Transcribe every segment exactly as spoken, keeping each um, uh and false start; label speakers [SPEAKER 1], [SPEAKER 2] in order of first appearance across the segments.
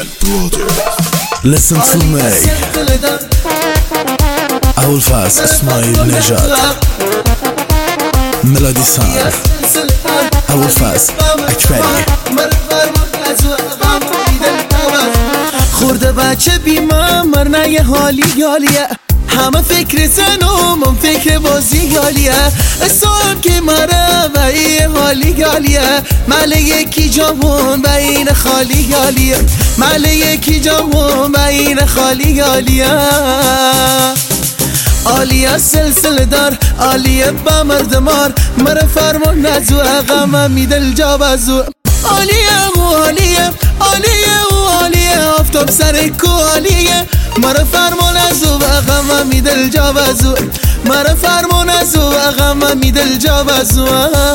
[SPEAKER 1] Listen to me. ابوالفضل اسماعیل نژاد ملودی سان ابوالفضل اکبری.
[SPEAKER 2] خورده بچه بیمار مرنه یه حالی یالیه، همه فکر زن و من فکر بازی یالیه. اسم که مره و یه حالی یالیه، مله یکی جامون و این خالی یالیه، مله یکی جامون و این خالی یالیه. آلیه سلسله دار آلیه با مردمار، مره فرمون نزو اقامه میدل جا بزو. آلیه و آلیه آلیه و آلیه آفتاب سر کو آلیه، مره فرمون ازو اقامه میدل جا بزو، مره فرمون ازو اقامه میدل جا بزو.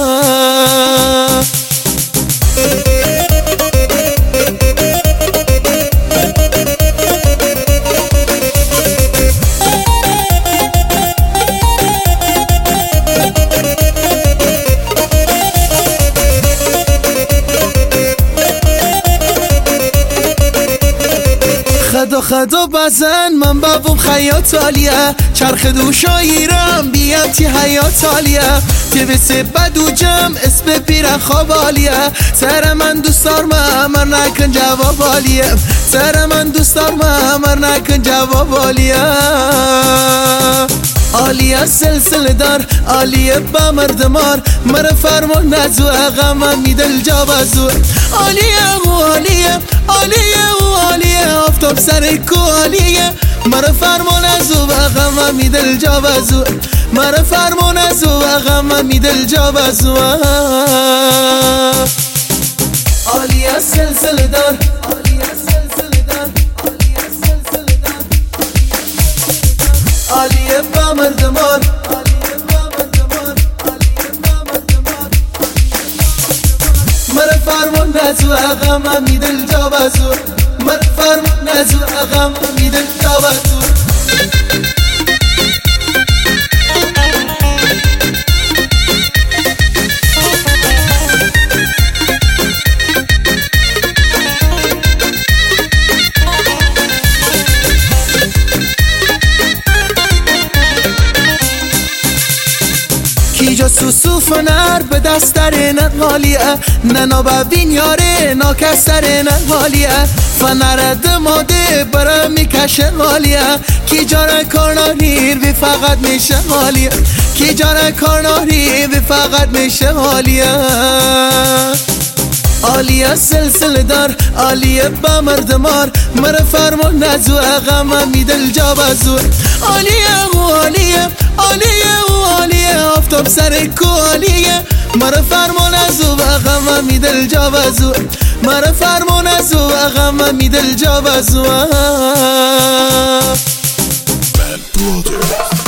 [SPEAKER 2] خدا خدا بزن من بابم خیاط عالیه، چرخ دوشاییرم بیم تی حیات عالیه. تی بسه بدو جم اسم پیرن خواب عالیه، سر من دوستار ممر نکن جواب عالیه، سر من دوستار ممر نکن جواب عالیه. آلیه سلسله دار آلیه با مردمار، مره فرمان نزو اقامه میدل جا بزو. آلیه و آلیه آلیه و آلیه آفتاب سر کو آلیه، مره فرمان ازو اقامه میدل جا بزو، مره فرمان ازو اقامه میدل جا بزو. آلیه سلسله دار آلیه سلسله دار آلیه سلسله دار آلیه با مردمار، آلیه با مردمار، آلیه با مردمار. مره فرمان نزو اقامه میدل جا بزو، مره فرمان نزو اقامه میدل جا بزو. کیجا سوسو فنر به دستر نقالیه، ننا ببین یاره ناکسر نقالیه. فنر دماده برا میکشه غالیه، کی جاره کارناریر بی فقط میشه غالیه، کی جاره کارناریر بی فقط میشه غالیه. آلیه سلسله دار آلیه با مردمار، مره فرمان نزو اقامه میدل جا بزو. آلیه و آلیه آلیه و آلیه آفتاب سر کو آلیه، مره فرمان ازو اقامه میدل جا بزو، مره فرمان ازو اقامه میدل جا بزو.